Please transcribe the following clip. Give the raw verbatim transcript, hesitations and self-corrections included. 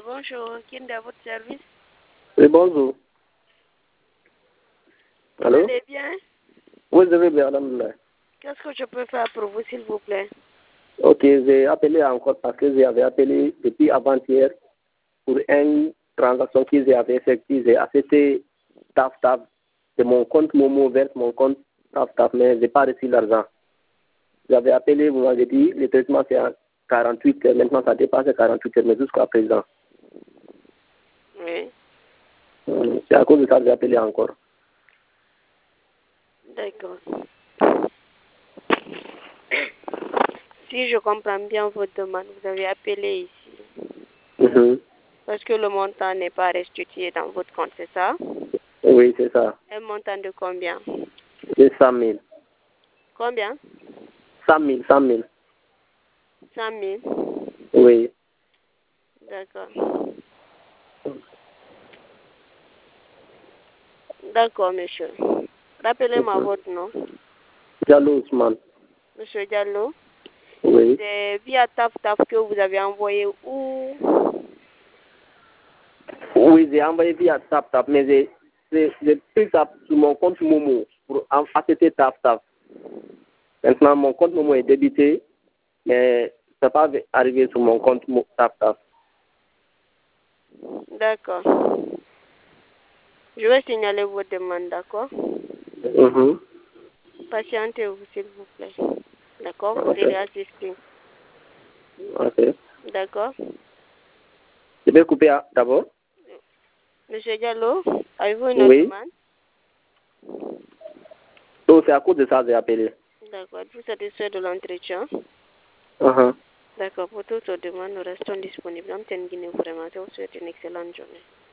Bonjour, qui est à votre service? Oui, bonjour. Allô? Vous allez bien? Oui, je vais bien, alhamdoulilah. Qu'est-ce que je peux faire pour vous, s'il vous plaît? Ok, j'ai appelé encore parce que j'avais appelé depuis avant-hier pour une transaction que j'avais effectuée. J'ai accepté Taf Taf de mon compte Momo vers mon compte Taf Taf, mais je n'ai pas reçu l'argent. J'avais appelé, vous m'avez dit, le traitement c'est en quarante-huit heures. Maintenant, ça dépasse quarante-huit heures, mais jusqu'à présent. Oui. Hum, C'est à cause de ça que j'ai appelé encore. D'accord. Si je comprends bien votre demande, vous avez appelé ici. Mhm. Parce que le montant n'est pas restitué dans votre compte, c'est ça? Oui, c'est ça. Un montant de combien? C'est cent mille. Combien? cent mille, cent mille. Cent mille. Oui. D'accord. D'accord, monsieur. Rappelez-moi Mhm. votre nom. Diallo Ousmane. Monsieur Diallo. Oui. C'est via Taf Taf que vous avez envoyé où? Oui, j'ai envoyé via Tap Tap, mais j'ai j'ai- j'ai pris ça sur mon compte Momo pour en- accepter Tap Tap. Maintenant, mon compte Momo est débité, mais ça n'est pas arrivé sur mon compte Mo- Tap Tap. D'accord. Je vais signaler votre demande, d'accord? Mhm. Patientez-vous, s'il vous plaît. D'accord? Vous Ok. serez assisté. Ok. D'accord? Je vais couper à- d'abord. Monsieur Diallo, avez-vous une autre Oui. demande? Donc, c'est à cause de ça que j'ai appelé. D'accord. Êtes-vous satisfait de l'entretien? Mhm. D'accord. Pour toutes vos demandes, nous restons disponibles. En Guinée, vraiment, je vous souhaite une excellente journée.